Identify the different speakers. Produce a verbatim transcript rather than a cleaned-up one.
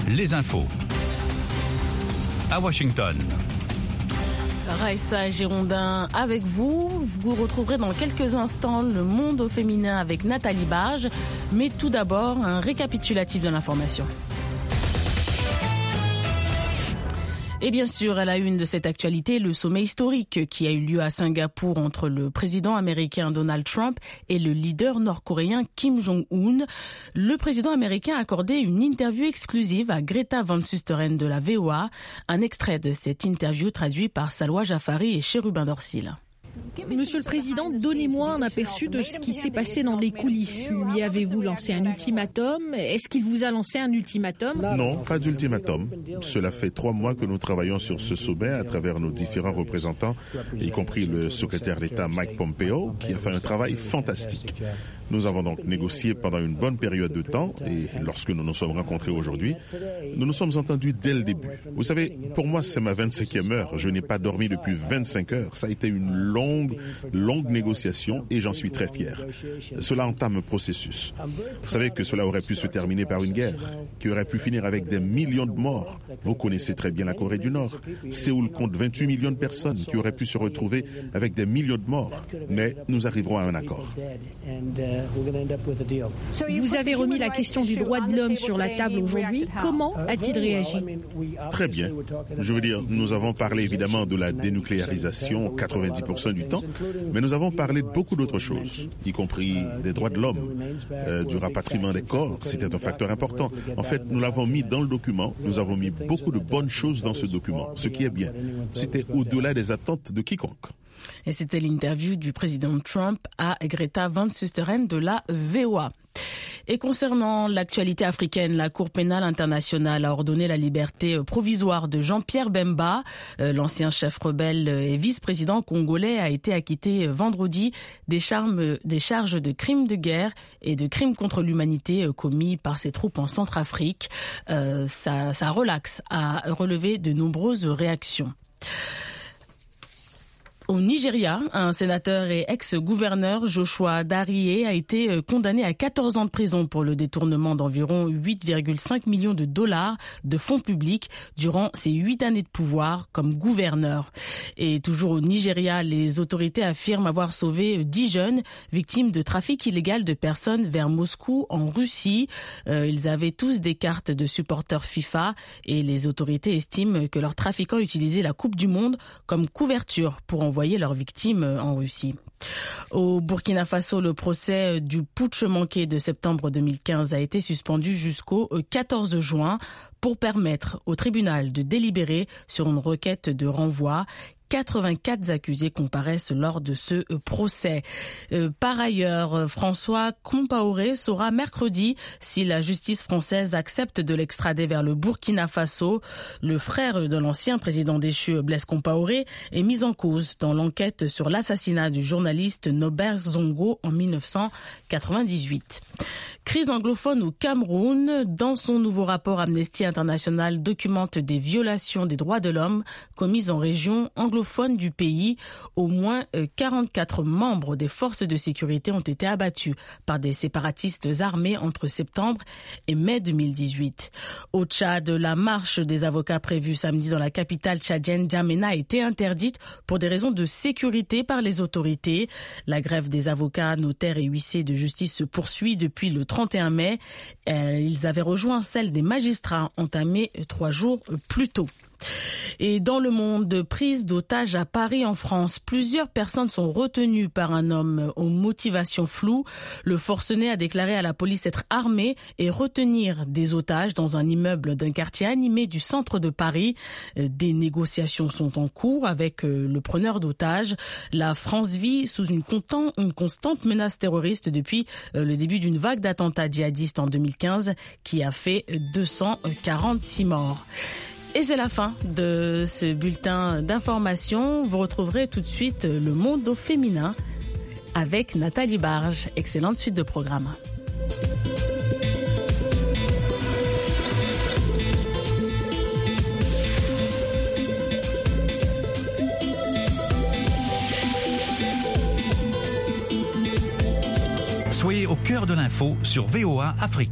Speaker 1: les infos. À Washington.
Speaker 2: Raissa Girondin avec vous. Vous retrouverez dans quelques instants le monde au féminin avec Nathalie Barge. Mais tout d'abord, un récapitulatif de l'information. Et bien sûr, à la une de cette actualité, le sommet historique qui a eu lieu à Singapour entre le président américain Donald Trump et le leader nord-coréen Kim Jong-un. Le président américain a accordé une interview exclusive à Greta Van Susteren de la V O A. Un extrait de cette interview traduit par Salwa Jafari et Chérubin Dorsil.
Speaker 3: Monsieur le Président, donnez-moi un aperçu de ce qui s'est passé dans les coulisses. Lui avez-vous lancé un ultimatum? Est-ce qu'il vous a lancé un ultimatum?
Speaker 4: Non, pas d'ultimatum. Cela fait trois mois que nous travaillons sur ce sommet à travers nos différents représentants, y compris le secrétaire d'État Mike Pompeo, qui a fait un travail fantastique. Nous avons donc négocié pendant une bonne période de temps et lorsque nous nous sommes rencontrés aujourd'hui, nous nous sommes entendus dès le début. Vous savez, pour moi, c'est ma vingt-cinquième heure. Je n'ai pas dormi depuis vingt-cinq heures. Ça a été une longue, longue négociation et j'en suis très fier. Cela entame un processus. Vous savez que cela aurait pu se terminer par une guerre, qui aurait pu finir avec des millions de morts. Vous connaissez très bien la Corée du Nord. Séoul compte vingt-huit millions de personnes qui auraient pu se retrouver avec des millions de morts. Mais nous arriverons à un accord.
Speaker 3: Vous avez remis la question du droit de l'homme sur la table aujourd'hui. Comment a-t-il réagi?
Speaker 4: Très bien. Je veux dire, nous avons parlé évidemment de la dénucléarisation quatre-vingt-dix pour cent du temps, mais nous avons parlé de beaucoup d'autres choses, y compris des droits de l'homme, euh, du rapatriement des corps. C'était un facteur important. En fait, nous l'avons mis dans le document. Nous avons mis beaucoup de bonnes choses dans ce document, ce qui est bien. C'était au-delà des attentes de quiconque.
Speaker 2: Et c'était l'interview du président Trump à Greta Van Susteren de la V O A. Et concernant l'actualité africaine, la Cour pénale internationale a ordonné la liberté provisoire de Jean-Pierre Bemba. L'ancien chef rebelle et vice-président congolais a été acquitté vendredi des, charmes, des charges de crimes de guerre et de crimes contre l'humanité commis par ses troupes en Centrafrique. Euh, ça, ça relaxe a relevé de nombreuses réactions. Au Nigeria, un sénateur et ex-gouverneur, Joshua Dariye, a été condamné à quatorze ans de prison pour le détournement d'environ huit virgule cinq millions de dollars de fonds publics durant ses huit années de pouvoir comme gouverneur. Et toujours au Nigeria, les autorités affirment avoir sauvé dix jeunes victimes de trafic illégal de personnes vers Moscou en Russie. Euh, ils avaient tous des cartes de supporters FIFA et les autorités estiment que leurs trafiquants utilisaient la Coupe du Monde comme couverture pour envoyer leurs victimes en Russie. Au Burkina Faso, le procès du putsch manqué de septembre deux mille quinze a été suspendu jusqu'au quatorze juin pour permettre au tribunal de délibérer sur une requête de renvoi. quatre-vingt-quatre accusés comparaissent lors de ce procès. Euh, par ailleurs, François Compaoré saura mercredi si la justice française accepte de l'extrader vers le Burkina Faso. Le frère de l'ancien président déchu Blaise Compaoré est mis en cause dans l'enquête sur l'assassinat du journaliste Norbert Zongo en mille neuf cent quatre-vingt-dix-huit. Crise anglophone au Cameroun. Dans son nouveau rapport, Amnesty International documente des violations des droits de l'homme commises en région anglophone du pays. Au moins quarante-quatre membres des forces de sécurité ont été abattus par des séparatistes armés entre septembre et mai deux mille dix-huit. Au Tchad, la marche des avocats prévue samedi dans la capitale tchadienne N'Djamena a été interdite pour des raisons de sécurité par les autorités. La grève des avocats, notaires et huissiers de justice se poursuit depuis le trente et un mai. Ils avaient rejoint celle des magistrats entamée trois jours plus tôt. Et dans le monde de prise d'otages à Paris en France, plusieurs personnes sont retenues par un homme aux motivations floues. Le forcené a déclaré à la police être armé et retenir des otages dans un immeuble d'un quartier animé du centre de Paris. Des négociations sont en cours avec le preneur d'otages. La France vit sous une, content, une constante menace terroriste depuis le début d'une vague d'attentats djihadistes en deux mille quinze qui a fait deux cent quarante-six morts. Et c'est la fin de ce bulletin d'information. Vous retrouverez tout de suite le monde au féminin avec Nathalie Barge. Excellente suite de programme.
Speaker 1: Soyez au cœur de l'info sur V O A Afrique.